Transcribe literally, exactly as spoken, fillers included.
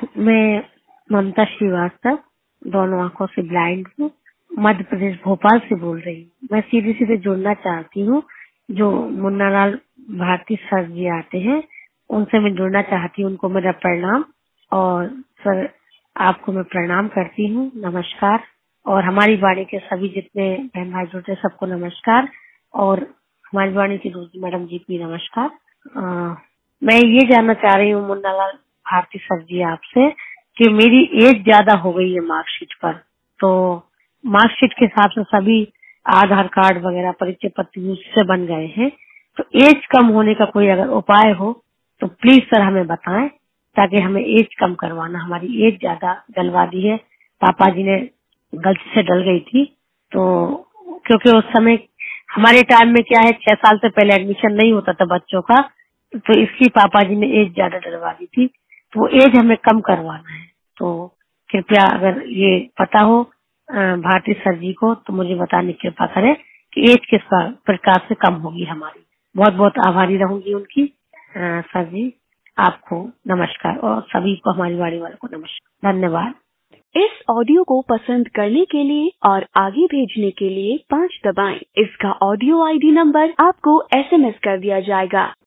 मैं ममता श्रीवास्तव, दोनों आंखों से ब्लाइंड हूँ। मध्य प्रदेश भोपाल से बोल रही हूँ। मैं सीधे सीधे जुड़ना चाहती हूँ। जो मुन्ना लाल भारती सर जी आते हैं, उनसे मैं जुड़ना चाहती हूँ। उनको मेरा प्रणाम। और सर, आपको मैं प्रणाम करती हूँ, नमस्कार। और हमारी वाणी के सभी जितने बहन भाई जुड़े सबको नमस्कार। और हमारी वाणी की दूसरी मैडम जी की नमस्कार। आ, मैं ये जानना चाह रही हूँ मुन्ना लाल भारती सर जी आपसे कि मेरी एज ज्यादा हो गई है मार्कशीट पर। तो मार्कशीट के हिसाब से सभी आधार कार्ड वगैरह परिचय पत्र उससे बन गए हैं। तो एज कम होने का कोई अगर उपाय हो तो प्लीज सर हमें बताएं, ताकि हमें एज कम करवाना। हमारी एज ज्यादा डलवा दी है, पापा जी ने गलती से डल गई थी। तो क्योंकि उस समय हमारे टाइम में क्या है, छह साल से पहले एडमिशन नहीं होता था बच्चों का, तो इसकी पापा जी ने एज ज्यादा डलवा दी थी। तो वो एज हमें कम करवाना है। तो कृपया अगर ये पता हो अ, भारती सर जी को तो मुझे बताने की कृपा करें कि एज किस प्रकार से कम होगी हमारी। बहुत बहुत आभारी रहूंगी उनकी। अ, सर जी, आपको नमस्कार और सभी को, हमारी वाणी वालों को नमस्कार, धन्यवाद। इस ऑडियो को पसंद करने के लिए और आगे भेजने के लिए पाँच दबाएं। इसका ऑडियो आईडी नंबर आपको एसएमएस कर दिया जाएगा।